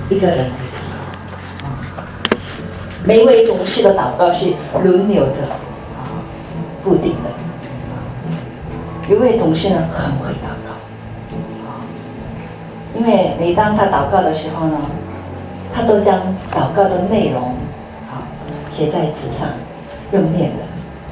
一个人来祷告。每位董事的祷告是轮流的固定的。有位董事呢很会祷告，因为每当他祷告的时候呢，他都将祷告的内容写在纸上，用念的。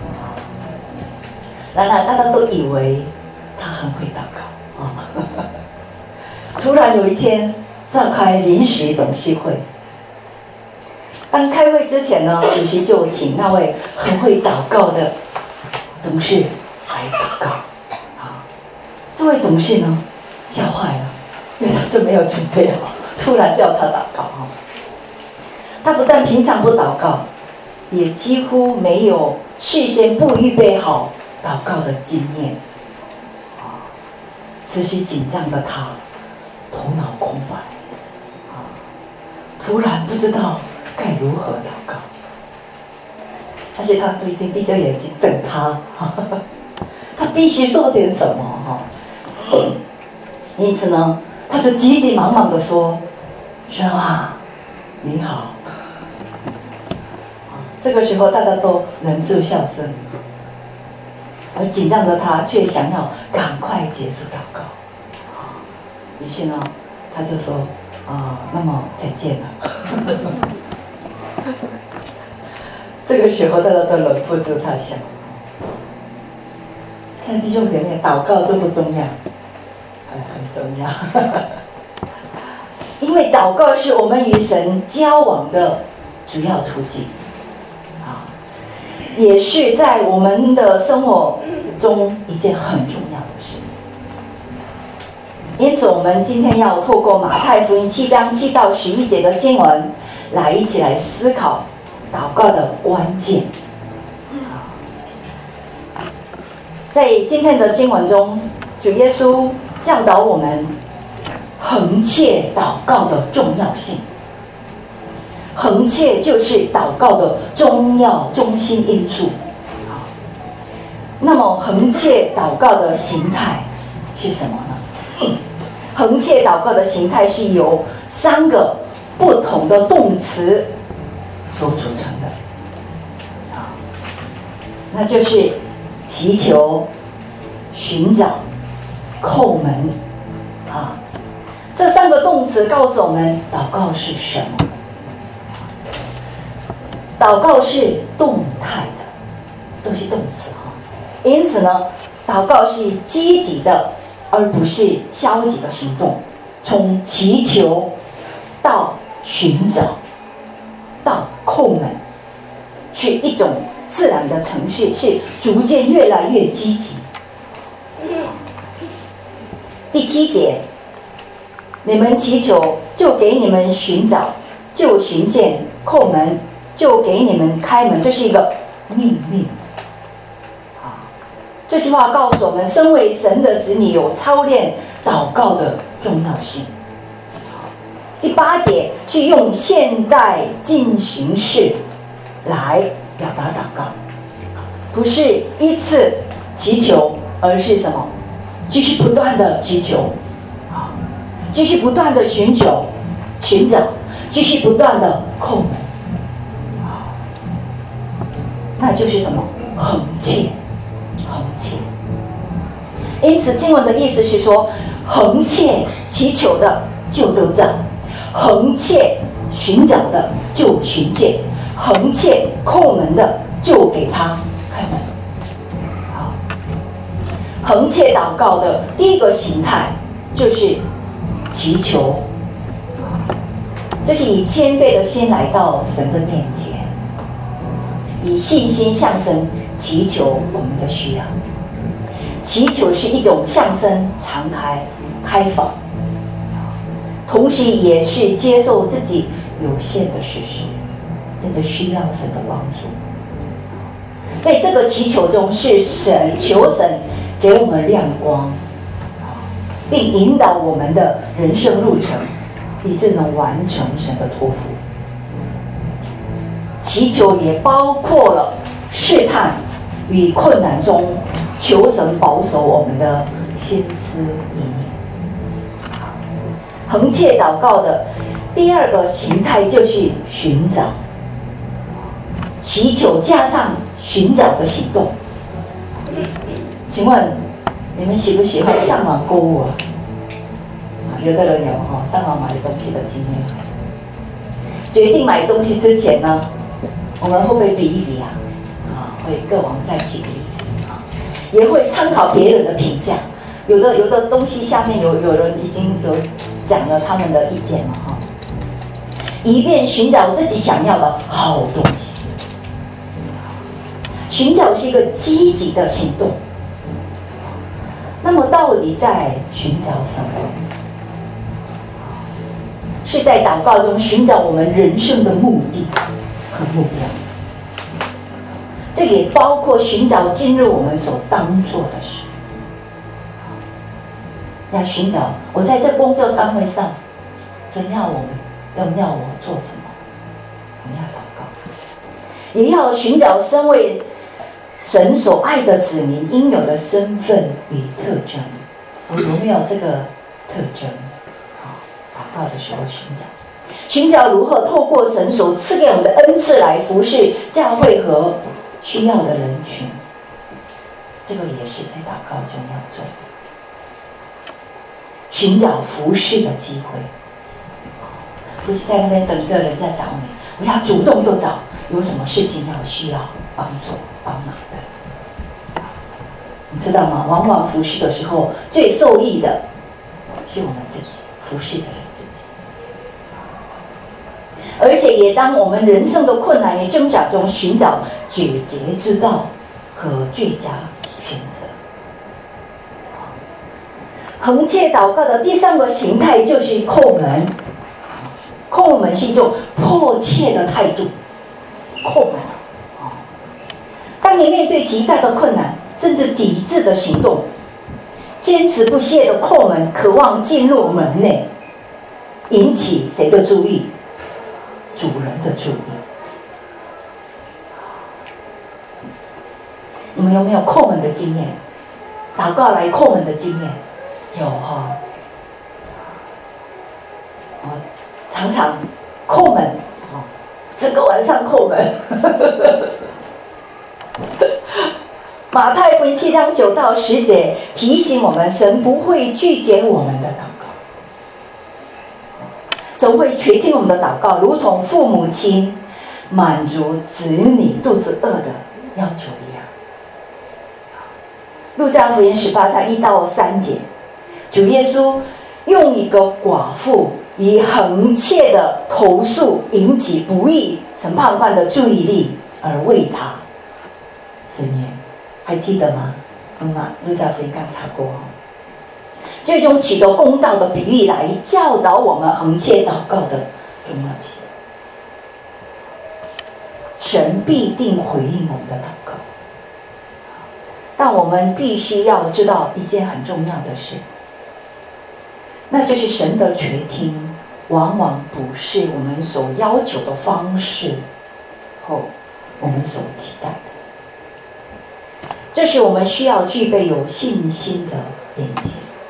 然而大家都以为他很会祷告突然有一天召开临时董事会，当开会之前呢，主席就请那位很会祷告的董事来祷告。这位董事呢吓坏了，因为他就没有准备好，突然叫他祷告。他不但平常不祷告，也几乎没有事先不预备好祷告的经验。此时紧张的他头脑空白，突然不知道该如何祷告，而且他都已经闭着眼睛等他他必须说点什么因此呢，他就急急忙忙地说：“神啊，你好。”这个时候大家都忍住笑声，而紧张的他却想要赶快结束祷告。于是呢，他就说：“那么再见了。”这个时候大家都忍不住他想：看弟兄姐妹，祷告重不重要？很重要因为祷告是我们与神交往的主要途径也是在我们的生活中一件很重要的事。因此我们今天要透过马太福音7章7到11节的经文一起来思考祷告的关键。在今天的经文中，主耶稣教导我们恒切祷告的重要性。恒切就是祷告的中心因素。那么恒切祷告的形态是什么呢？恒切祷告的形态是由3个不同的动词所组成的，那就是祈求、寻找、叩门这3个动词告诉我们祷告是什么。祷告是动态的，都是动词因此呢，祷告是积极的而不是消极的行动。从祈求到寻找到叩门，是一种自然的程序，是逐渐越来越积极。第7节，你们祈求，就给你们寻找，就寻见；叩门，就给你们开门。这是一个命令。这句话告诉我们，身为神的子女有操练祷告的重要性。第8节是用现代进行式来表达祷告，不是一次祈求，而是什么？继续不断的祈求，继续不断的寻找，继续不断的叩门，那就是什么？恒切。因此经文的意思是说，恒切祈求的就得到，恒切寻找的就寻见，恒切叩门的就给他开门。恒切祷告的第一个形态就是祈求，这是以谦卑的心来到神的面前，以信心向神祈求我们的需要。祈求是一种向神敞开放，同时也是接受自己有限的事实，真的需要神的帮助。在这个祈求中，是求神给我们亮光，并引导我们的人生路程，以致能完成神的托付。祈求也包括了试探与困难中求神保守我们的心思意念。恒切祷告的第二个形态就是寻找，祈求加上寻找的行动。请问你们喜不喜欢上网购物啊？有的人有上网买东西的经验。决定买东西之前呢，我们会不会比一比啊？会各网站去比也会参考别人的评价。有的东西下面有人已经有讲了他们的意见了以便寻找自己想要的好东西。寻找是一个积极的行动。那么到底在寻找什么？是在祷告中寻找我们人生的目的和目标。这也包括寻找今日我们所当做的事。要寻找我在这工作岗位上，神要我做什么？我们要祷告，也要寻找身为神所爱的子民应有的身份与特征。我有没有这个特征？祷告的时候寻找如何透过神所赐给我们的恩赐来服侍教会和需要的人群。这个也是在祷告中要做的。寻找服侍的机会，不是在那边等着人家找你，我要主动就找，有什么事情需要帮助帮忙的。你知道吗？往往服侍的时候最受益的是我们自己，服侍的人自己。而且也当我们人生的困难与挣扎中寻找解决之道和最佳选择。恒切祷告的第三个形态就是叩门。叩门是一种迫切的态度。叩门，当你面对极大的困难甚至抵制的行动，坚持不懈的叩门，渴望进入门内，引起谁的注意？主人的注意。你们有没有叩门的经验？祷告来叩门的经验？有我常常叩门，整个晚上叩门。马太福音7章9到10节提醒我们，神不会拒绝我们的祷告，神会垂听我们的祷告，如同父母亲满足子女肚子饿的要求一样。路加福音18章1到3节，主耶稣用一个寡妇以横切的投诉引起不义审判官的注意力而为他伸冤，还记得吗？路加福音刚查过。这种取得公道的比喻来教导我们横切祷告的重要性。神必定回应我们的祷告，但我们必须要知道一件很重要的事，那就是神的垂听往往不是我们所要求的方式或我们所期待的。这是我们需要具备有信心的眼睛。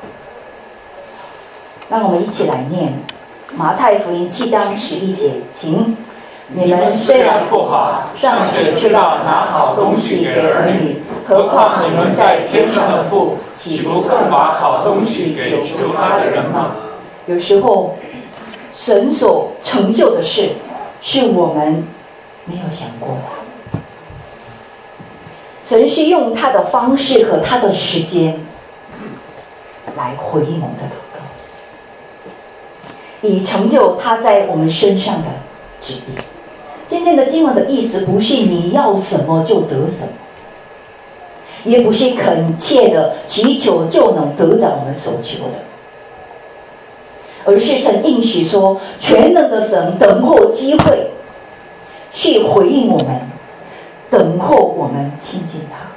让我们一起来念马太福音7章11节，请。你们虽然不好，尚且知道拿好东西给儿女，何况你们在天上的父，岂不更把好东西给求他的人吗？有时候神所成就的事是我们没有想过的。神是用他的方式和他的时间来回应我们的祷告，以成就他在我们身上的旨意。今天的经文的意思不是你要什么就得什么，也不是恳切的祈求就能得到我们所求的，而是神应许说，全能的神等候机会去回应我们，等候我们亲近他。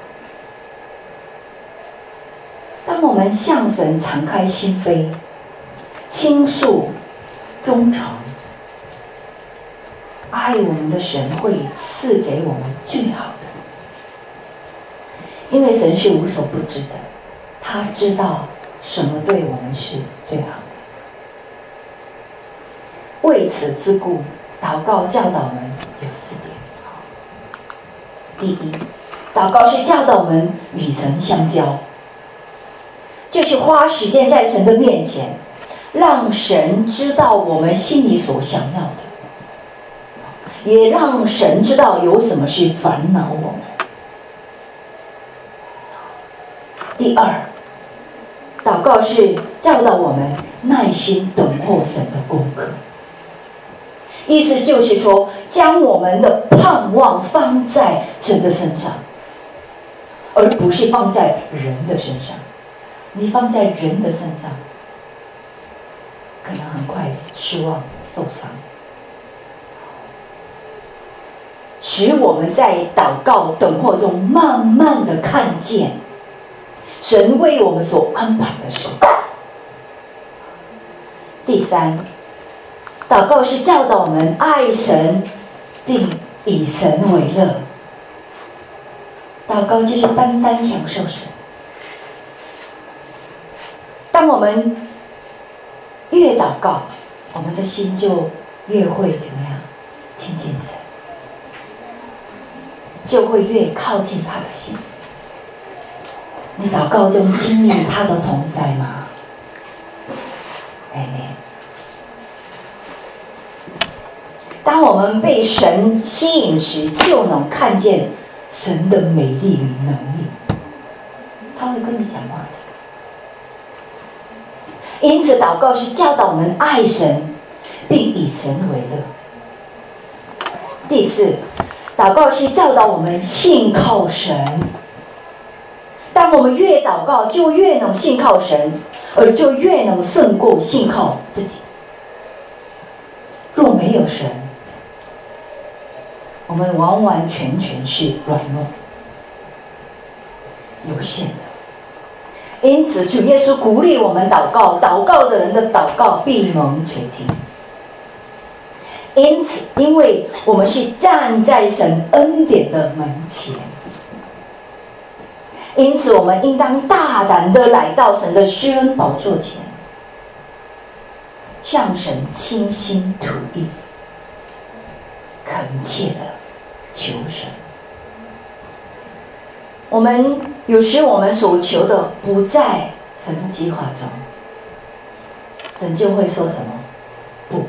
当我们向神敞开心扉，倾诉忠诚，爱我们的神会赐给我们最好的，因为神是无所不知的，他知道什么对我们是最好的。 为此之故，祷告教导我们有4点。第一，祷告是教导我们与神相交，就是花时间在神的面前，让神知道我们心里所想要的，也让神知道有什么是烦恼我们。第二，祷告是教导我们耐心等候神的功课，意思就是说，将我们的盼望放在神的身上，而不是放在人的身上。你放在人的身上，可能很快失望受伤。使我们在祷告等候中慢慢的看见神为我们所安排的事。第三，祷告是教导我们爱神并以神为乐。祷告就是单单享受神。当我们越祷告，我们的心就越会怎么样亲近神，就会越靠近他的心。你祷告中经历他的同在吗？ Amen。 当我们被神吸引时，就能看见神的美丽与能力，他会跟你讲话的。因此祷告是教导我们爱神并以神为乐。第四，祷告是教导我们信靠神。当我们越祷告，就越能信靠神，而就越能胜过信靠自己。若没有神，我们完完全全是软弱有限的。因此主耶稣鼓励我们祷告，祷告的人的祷告必蒙垂听。因此因为我们是站在神恩典的门前，因此我们应当大胆的来到神的施恩宝座前，向神倾心吐意，恳切的求神。有时我们所求的不在神的计划中，神就会说什么？不。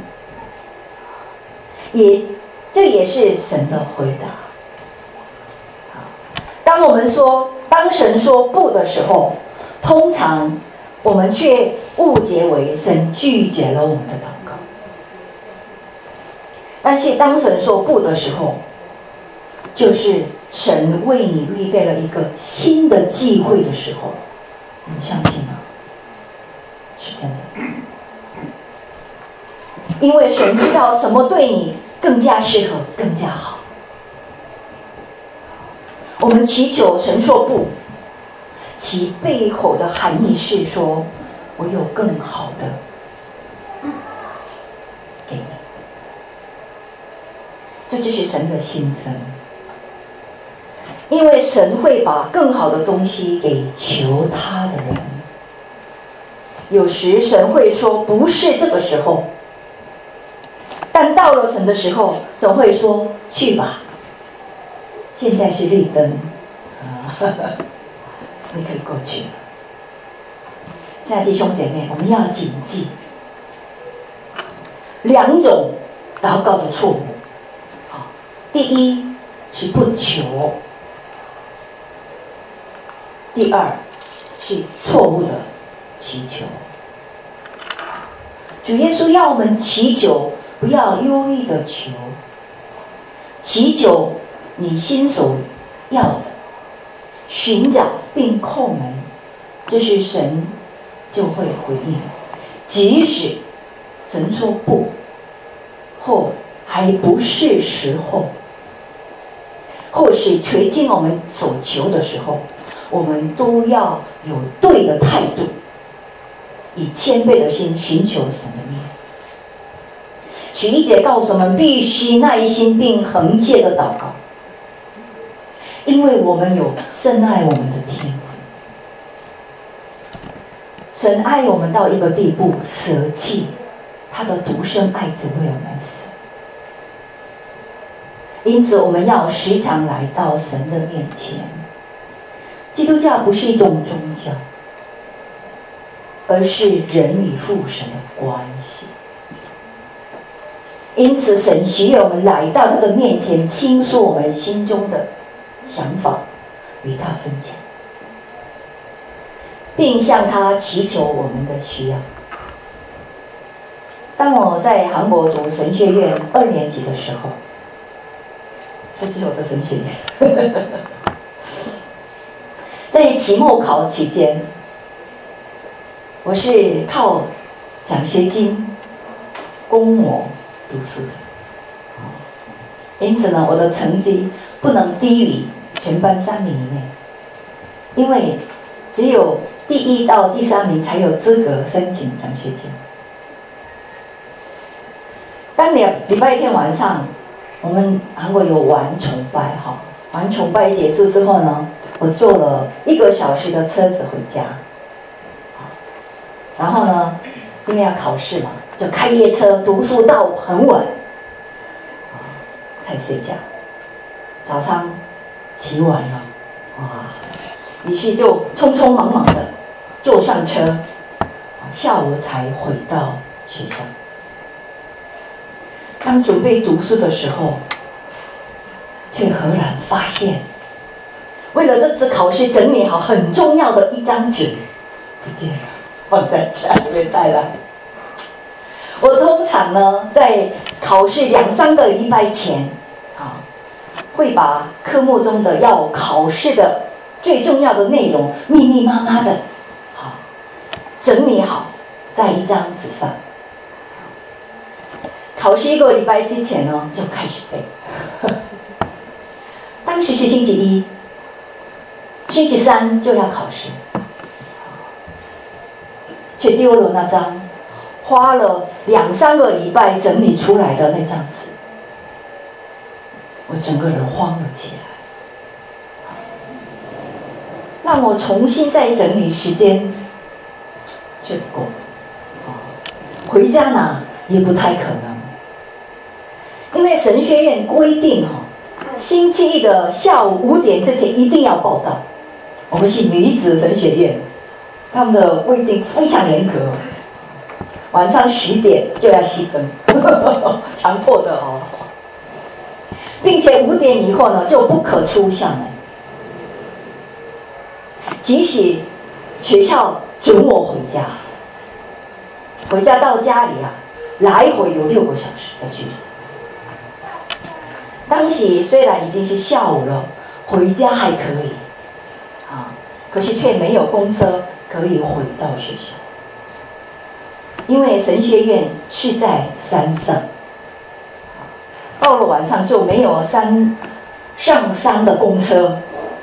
这也是神的回答。当神说不的时候，通常我们却误解为神拒绝了我们的祷告。但是当神说不的时候，就是神为你预备了一个新的机会的时候。你相信吗？是真的。因为神知道什么对你更加适合，更加好。我们祈求神说不，其背后的含义是说，我有更好的给你。这就是神的心声。因为神会把更好的东西给求他的人。有时神会说不是这个时候，但到了神的时候，神会说去吧，现在是绿灯，你可以过去了。亲爱的弟兄姐妹，我们要谨记2种祷告的错误。第一是不求，第二是错误的祈求。主耶稣要我们祈求，不要忧郁的求，祈求你心所要的，寻找并叩门，这是神就会回应。即使神说不，或还不是时候，或是垂听我们所求的时候，我们都要有对的态度，以谦卑的心寻求神的面。许一节告诉我们，必须耐心并恒切的祷告，因为我们有深爱我们的天父。神爱我们到一个地步，舍弃他的独生爱子为我们死。因此我们要时常来到神的面前。基督教不是一种宗教，而是人与父神的关系。因此神需要我们来到他的面前，倾诉我们心中的想法，与他分享，并向他祈求我们的需要。当我在韩国读神学院2年级的时候，这是我的神学院在期末考期间，我是靠奖学金供我读书的，因此呢，我的成绩不能低于全班3名以内，因为只有第1到第3名才有资格申请奖学金。当礼拜天晚上，我们韩国有玩崇拜哈，玩崇拜结束之后呢，我坐了1个小时的车子回家，然后呢，因为要考试嘛，就开夜车读书到很晚，才睡觉。早上起晚了，哇！于是就匆匆忙忙的坐上车，下午才回到学校。当准备读书的时候，却赫然发现，为了这次考试整理好很重要的一张纸不见了，放在家里面带来。我通常呢，在考试2-3个礼拜前会把科目中的要考试的最重要的内容密密麻麻的整理好在一张纸上。考试1个礼拜之前呢，就开始背。当时是星期一，星期三就要考试，却丢了那张花了2-3个礼拜整理出来的那张纸，我整个人慌了起来。让我重新再整理，时间却不够，回家拿也不太可能。因为神学院规定星期一的下午5点之前一定要报到。我们是女子神学院，他们的规定非常严格，晚上10点就要熄灯，强迫的并且5点以后呢，就不可出校门。即使学校准我回家，回家到家里来回有6个小时的距离。当时虽然已经是下午了，回家还可以可是却没有公车可以回到学校，因为神学院是在山上，到了晚上就没有上山的公车，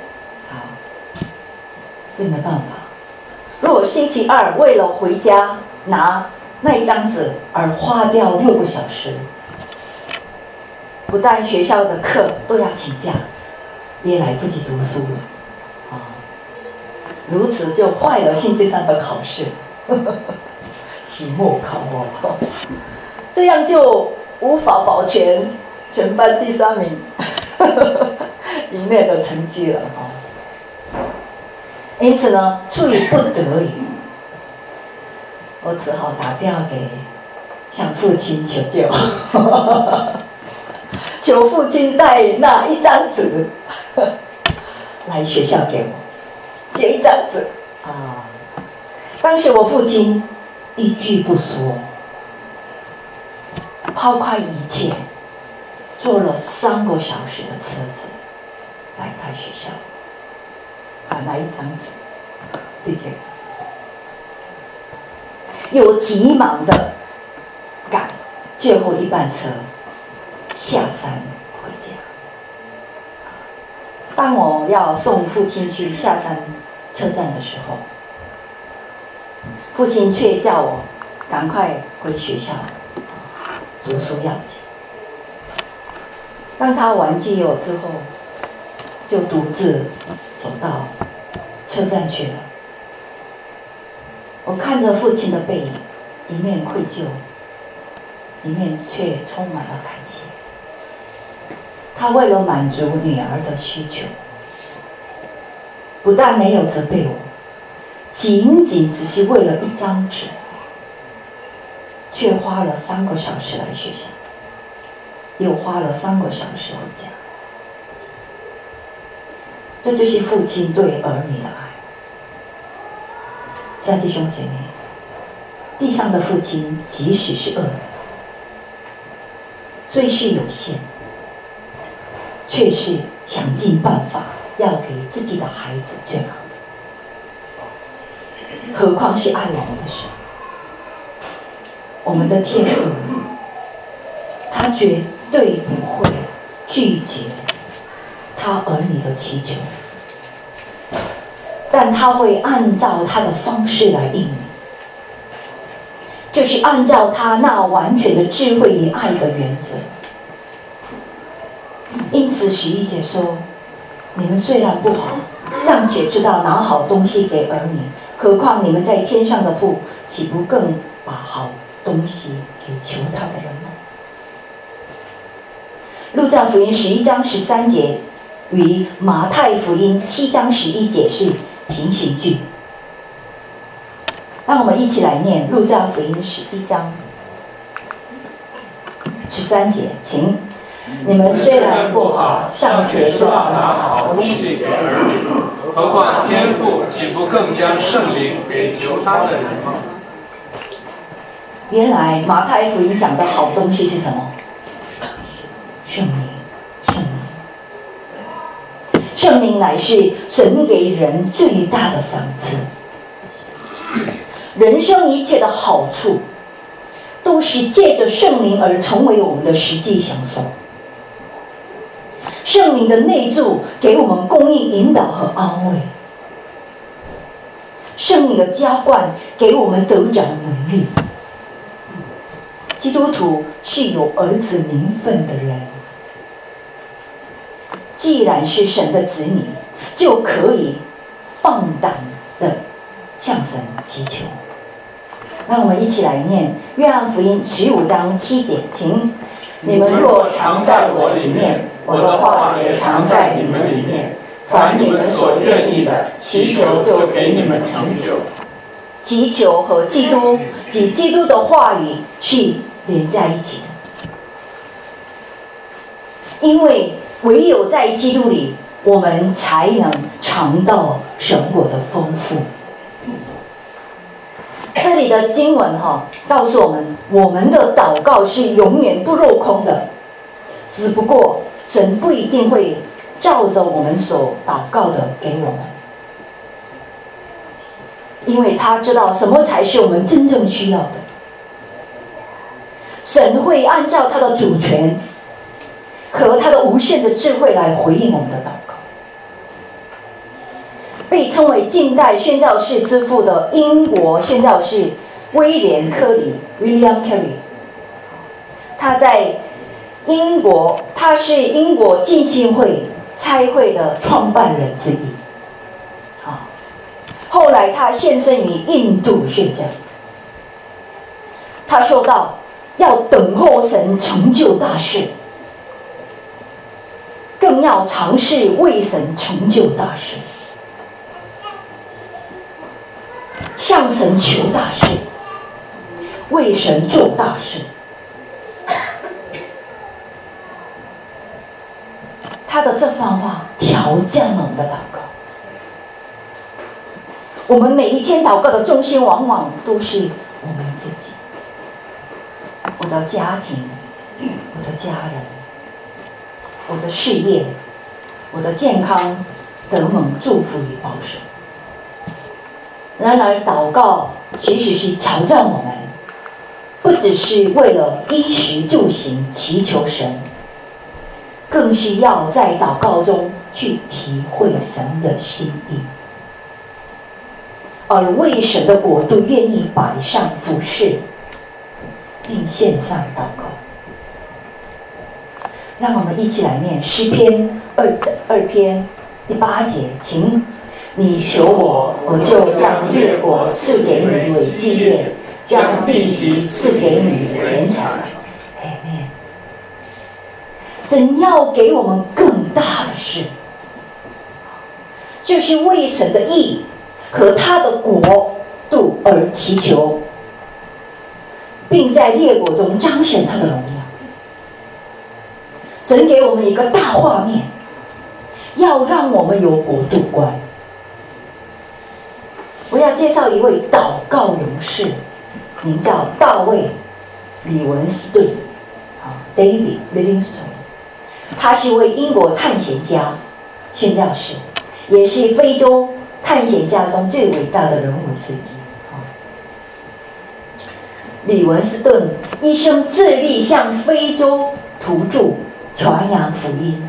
所以没办法。如果星期二为了回家拿那一张纸而花掉6个小时，不但学校的课都要请假，也来不及读书了如此就坏了星期三的考试，期末考这样就无法保全全班第3名以内的成绩了因此呢，出于不得已，我只好打电话给向父亲求救求父亲带那一张纸来学校给我，借一张纸当时我父亲一句不说，抛开一切，坐了3个小时的车子来他学校，拿一张纸递给我，又急忙的赶最后一班车下山回家。当我要送父亲去下山车站的时候，父亲却叫我赶快回学校读书要紧。当他完具有之后，就独自走到车站去了。我看着父亲的背影，一面愧疚， 里面却充满了感谢。他为了满足女儿的需求，不但没有责备我，仅仅只是为了一张纸，却花了3个小时来学校，又花了3个小时回家。这就是父亲对儿女的爱。亲爱的弟兄姐妹，地上的父亲即使是恶的，虽是有限，却是想尽办法要给自己的孩子最好的，何况是爱我们的神。我们的天父，他绝对不会拒绝他儿女的祈求，但他会按照他的方式来应允，就是按照他那完全的智慧与爱的原则。因此11节说，你们虽然不好，尚且知道拿好东西给儿女，何况你们在天上的父，岂不更把好东西给求他的人吗？路加福音11章13节与马太福音7章11节是平行句。让我们一起来念路加福音11章13节，请。你们虽然不好，尚且知道拿好东西给儿女， 何况天父岂不更将圣灵给求他的人吗？ 原来马太福音讲的好东西是什么？圣灵。圣灵乃是神给人最大的赏赐，人生一切的好处都是借着圣灵而成为我们的实际享受。圣灵的内住给我们供应引导和安慰，圣灵的浇灌给我们得长能力。基督徒是有儿子名分的人，既然是神的子女，就可以放胆的向神祈求。那我们一起来念约翰福音15章7节，请。你们若常在我里面，我的话也常在你们里面，凡你们所愿意的，祈求就给你们成就。祈求和基督及基督的话语是连在一起的，因为唯有在基督里，我们才能尝到神国的丰富。这里的经文告诉我们，我们的祷告是永远不落空的，只不过神不一定会照着我们所祷告的给我们，因为他知道什么才是我们真正需要的。神会按照他的主权和他的无限的智慧来回应我们的祷告。被称为近代宣教士之父的英国宣教士威廉·科里 （William Carey）， 他是英国浸信会差会的创办人之一。后来他献身于印度宣教。他说道：“要等候神成就大事，更要尝试为神成就大事。”向神求大事，为神做大事。他的这番话调降了我们的祷告。我们每一天祷告的中心往往都是我们自己，我的家庭，我的家人，我的事业，我的健康得蒙祝福与保守。然而祷告其实是挑战我们，不只是为了衣食住行祈求神，更是要在祷告中去体会神的心意，而为神的国度愿意摆上服事，并献上祷告。让我们一起来念诗篇2篇第8节，请。你求我，我就将列国赐给你为基业，将地级赐给你田产。 神要给我们更大的事，就是为神的义和他的国度而祈求，并在列国中彰显他的荣耀。神给我们一个大画面，要让我们有国度观。我要介绍一位祷告勇士，名叫大卫·李文斯顿 David Livingstone。他是一位英国探险家、宣教士，也是非洲探险家中最伟大的人物之一。李文斯顿一生致力向非洲土著传扬福音，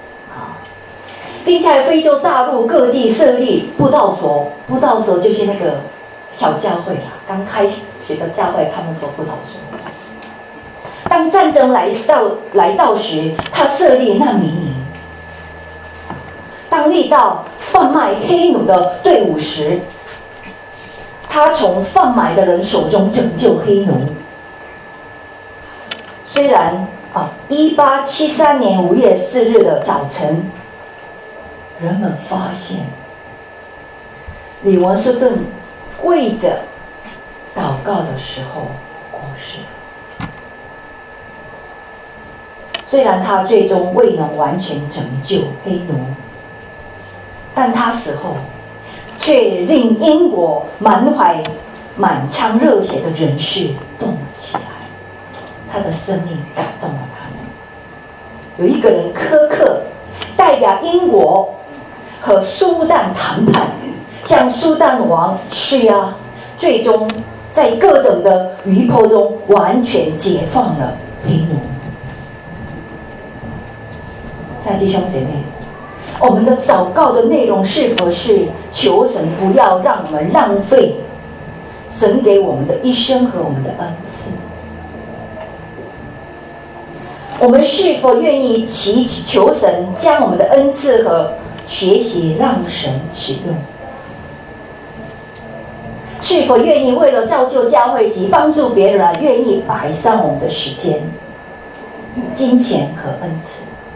并在非洲大陆各地设立布道所。布道所就是那个小教会啦，刚开始的教会，他们说布道所。当战争来到时，他设立难民营。当遇到贩卖黑奴的队伍时，他从贩卖的人手中拯救黑奴。虽然1873年5月4日的早晨，人们发现李文斯顿跪着祷告的时候过世了。虽然他最终未能完全拯救黑奴，但他死后却令英国满腔热血的人士动了起来。他的生命感动了他们。有一个人苛刻代表英国和苏丹谈判，向苏丹王施压，最终在各种的余波中完全解放了黑奴。亲爱的弟兄姐妹，我们的祷告的内容是否是求神不要让我们浪费神给我们的一生和我们的恩赐？我们是否愿意祈求神将我们的恩赐和学习让神使用？是否愿意为了造就教会及帮助别人而愿意摆上我们的时间、金钱和恩赐？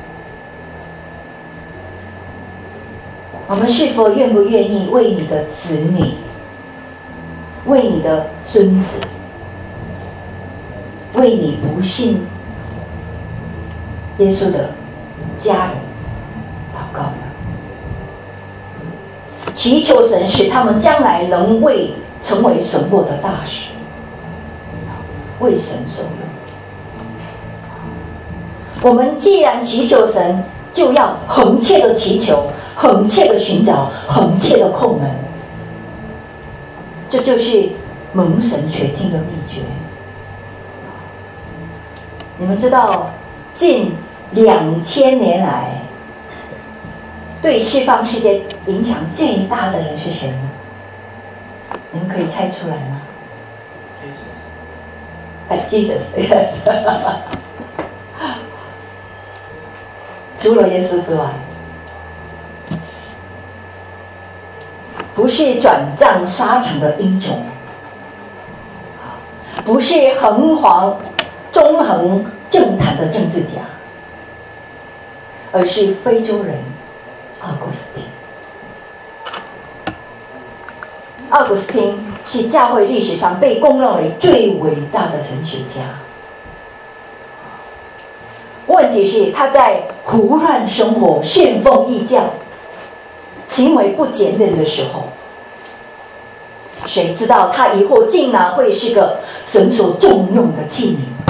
我们是否愿不愿意为你的子女、为你的孙子、为你不信耶稣的家人祷告呢？祈求神使他们将来能成为神国的大使，为神所用。我们既然祈求神，就要恒切的祈求，恒切的寻找，恒切的叩门。这就是蒙神垂听的秘诀。你们知道近2000年来对释放世界影响最大的人是谁呢？你们可以猜出来吗？Jesus yes 除了耶稣之外，不是转战沙场的英雄，不是纵横政坛的政治家，而是非洲人奥古斯丁。奥古斯丁是教会历史上被公认为最伟大的神学家。问题是他在胡乱生活、旋风异教、行为不检点的时候，谁知道他以后竟然会是个神所重用的器皿？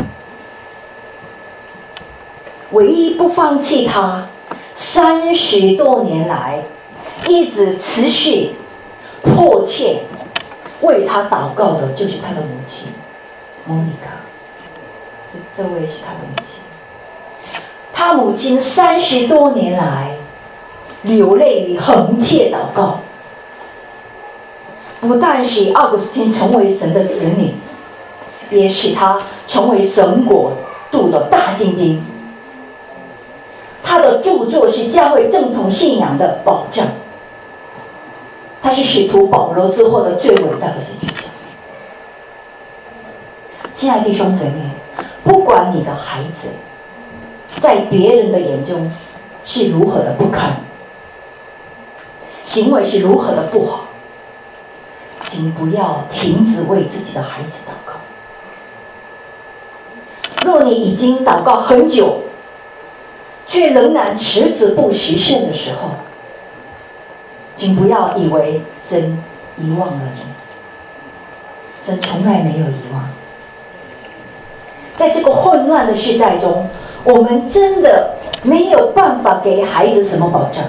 唯一不放弃他30多年来一直持续迫切为他祷告的，就是他的母亲莫妮卡。这位是他的母亲。他母亲30多年来流泪与恒切祷告，不但使奥古斯丁成为神的子女，也使他成为神国度的大精兵。他的著作是教会正统信仰的保障。他是使徒保罗之后的最伟大的神学家。亲爱的弟兄姊妹，不管你的孩子在别人的眼中是如何的不堪，行为是如何的不好，请不要停止为自己的孩子祷告。若你已经祷告很久，却仍然迟迟不实现的时候，请不要以为神遗忘了你，神从来没有遗忘。在这个混乱的时代中，我们真的没有办法给孩子什么保障，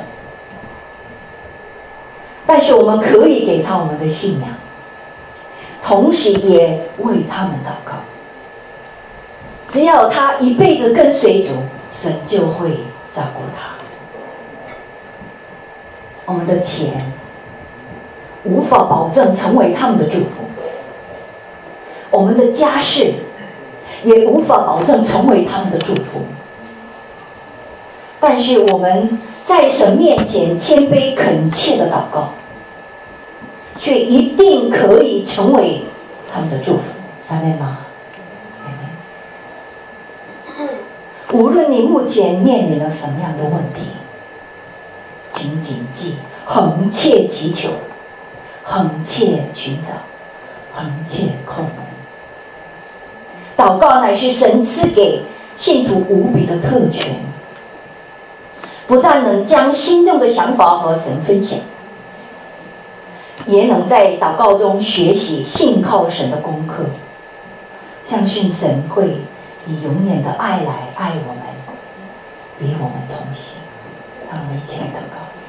但是我们可以给他我们的信仰，同时也为他们祷告。只要他一辈子跟随主，神就会照顾他。我们的钱无法保证成为他们的祝福，我们的家世也无法保证成为他们的祝福，但是我们在神面前谦卑恳切的祷告，却一定可以成为他们的祝福。阿们吗？无论你目前面临了什么样的问题，请谨记，横切祈求，横切寻找，横切叩门。祷告乃是神赐给信徒无比的特权，不但能将心中的想法和神分享，也能在祷告中学习信靠神的功课，相信神会以永远的爱来爱我们，与我们同行。让我们一起来祷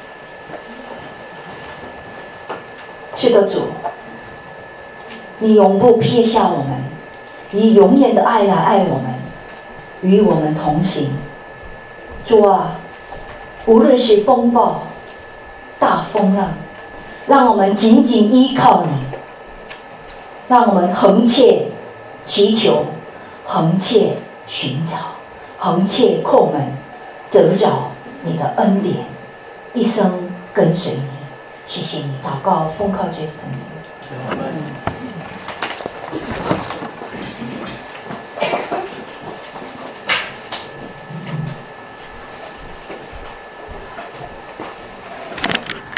告。是的，主，你永不撇下我们，以永远的爱来爱我们，与我们同行。主啊，无论是风暴、大风浪，让我们紧紧依靠你，让我们横切祈求，横切寻找，横切叩门，得着你的恩典，一生跟随你。谢谢你，祷告奉靠耶稣的名。